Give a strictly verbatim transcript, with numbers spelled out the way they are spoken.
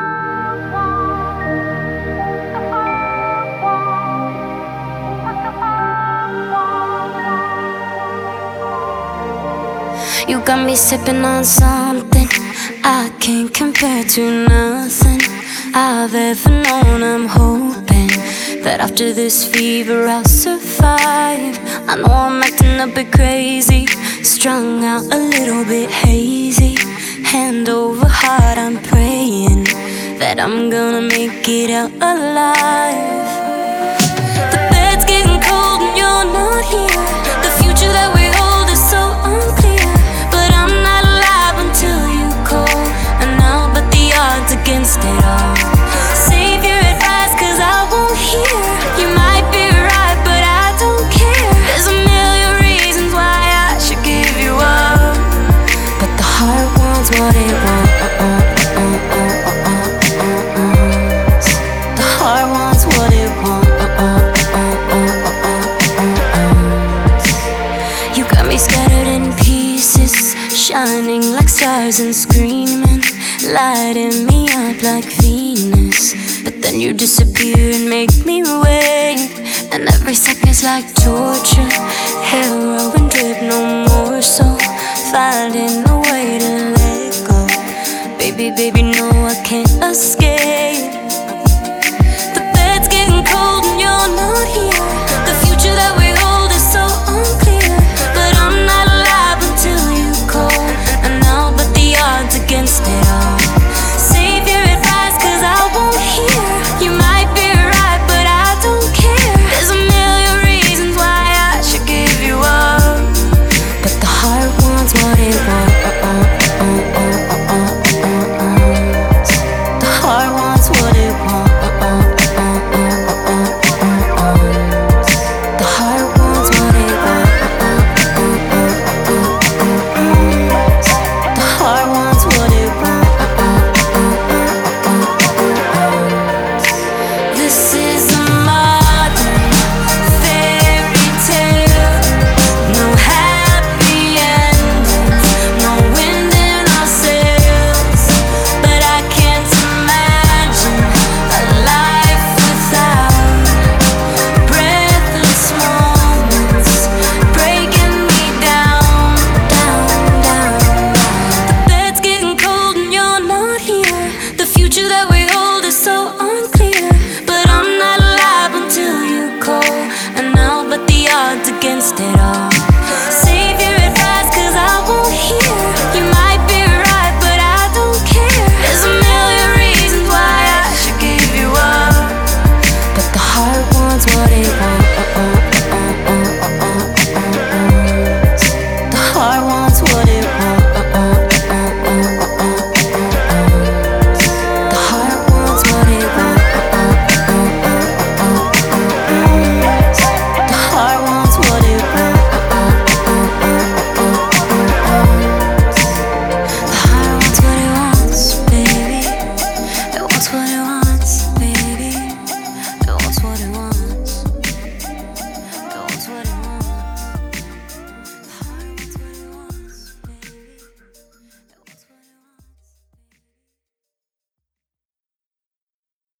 You got me sipping on something I can't compare to nothing I've ever known. I'm hoping that after this fever I'll survive. I know I'm acting a bit crazy, strung out a little bit hazy. Hand over heart, I'm praying that I'm gonna make it out alive. The bed's getting cold and you're not here. The future that we hold is so unclear, but I'm not alive until you call, and I'll bet the odds against it all. Save your advice, cause I won't hear. You might be right, but I don't care. There's a million reasons why I should give you up, but the heart wants what it wants. The heart wants what it wants. You got me scattered in pieces, shining like stars and screaming, lighting me up like Venus. But then you disappear and make me wait, and every second's like torture. Heroin drip, no more, so finding a way to let go. Baby, baby, no, I can't escape.